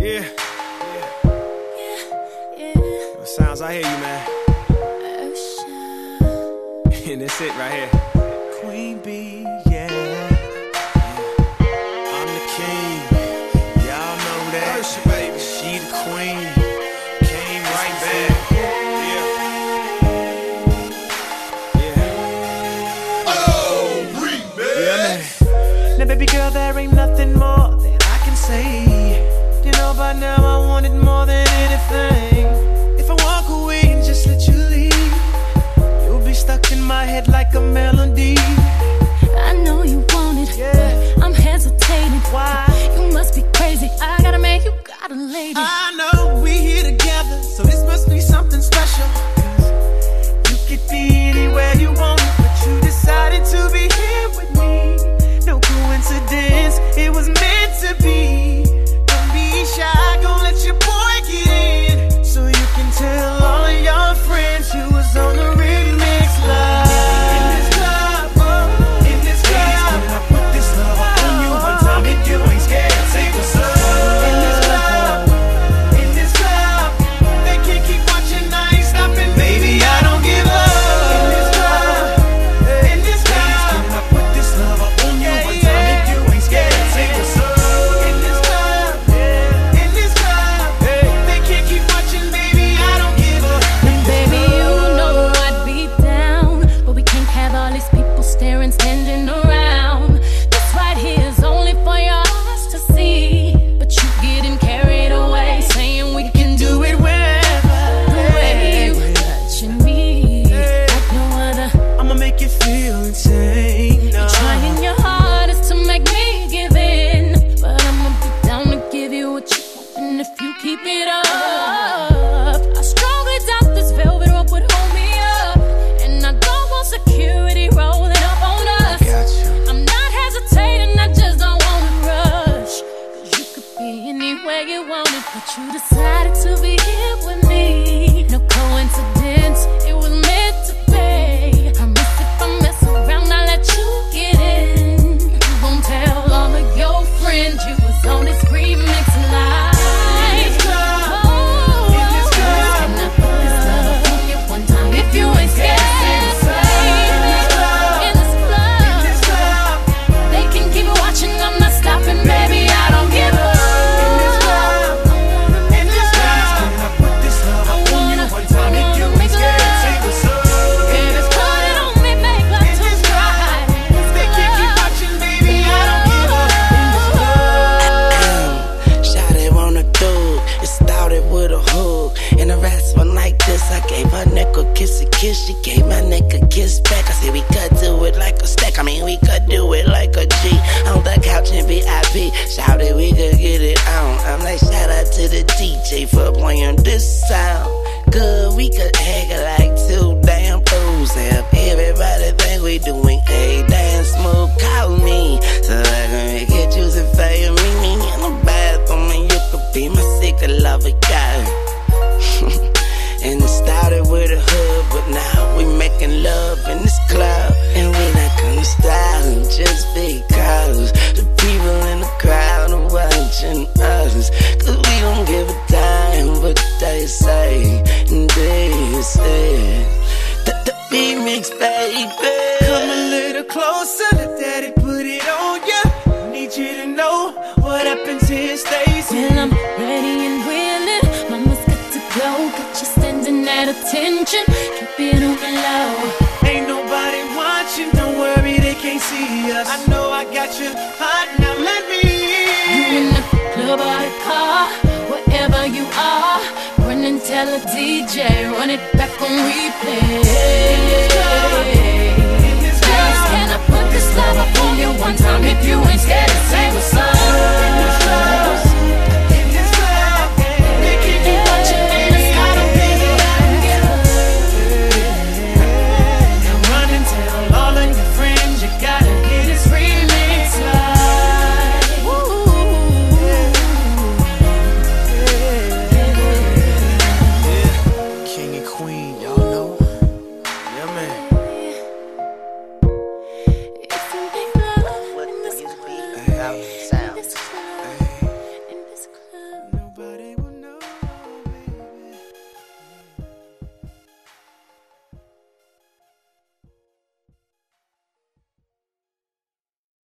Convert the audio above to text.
Yeah. What sounds, I hear you, man. And that's it right here. Queen B, yeah. I'm the king. Y'all know that. Usher, baby. She the queen. Came right back. Yeah. Oh, remix. Yeah, man. Now, baby girl, there ain't nothing more that I can say. You know by now I want it more than anything. If I walk away and just let you leave, you'll be stuck in my head like a melody. I know you want it, but I'm hesitating. Why? You must be crazy. I gotta make you got a lady. I know we here together, so this must be something special. You could be anywhere you want, but you decided to be here with me. No coincidence, it was meant to be. Don't be shy, gon' let your boy get in, so you can tell all of your friends you was on the remix live. In this club, in this club, I put this love on you one time if you ain't scared. Say what's up. In this club, they can't keep watching, I ain't stopping, baby, I don't give up. In this club, I put this love on you one time if you ain't scared. Say what's up. In this club, they can't keep watching, baby, I don't give up. And baby, you know I'd be down, but we can't have all these people staring, standing around. This right here is only for your eyes to see, but you getting carried away, saying we can do it wherever. The way you touching me like no other. I'ma make you feel insane. You're trying your hardest to make me give in, but I'ma be down to give you what you want, and if you keep it up, I strongly doubt this velvet rope would hold me up, and I don't want security rolling up on us. I'm not hesitating, I just don't wanna rush, 'cause you could be anywhere you wanted, but you decided to be here with me. No coincidence, it was meant to be. Promise if I mess around, I'll let you get in. You gon' tell all of your friends you was on this remix live. In this club, Can I put this love on you one time if you ain't scared? In this club, they can keep watching, I'm not stopping, baby, I don't give up. in this club, I put this love on you one time if you ain't scared. Say what's up. In this club, they can't keep watching, baby, I don't give up. Shawty wanna do it. It started with a hug and a rest one like this. I gave her neck a kiss, she gave my neck a kiss back. I said we could do it like a stack. I mean we could do it like a G on the couch in VIP. Shawty we could get it on. I'm like shout out to the DJ for playing this sound. Good, we could act like two damn fools. Have everybody think we doing a damn smooth. Call me so I can make it juicy for you. Meet me in the bathroom and you could be my secret lover guy. And it started with a hug, but now we making love in this club, and we not gonna stop just because the people in the crowd are watching us. 'Cause we don't give a damn what they say, and they say the remix, baby. Come a little closer, let daddy put it on ya. Need you to know what happens here stays here. Well, I'm ready and willing, mama's got to go, got you standing at attention, keep it on the low. Ain't nobody watching, don't worry, they can't see us. I know I got you hot, now let me You in the club or the car, wherever you are, run and tell a DJ, run it back on replay.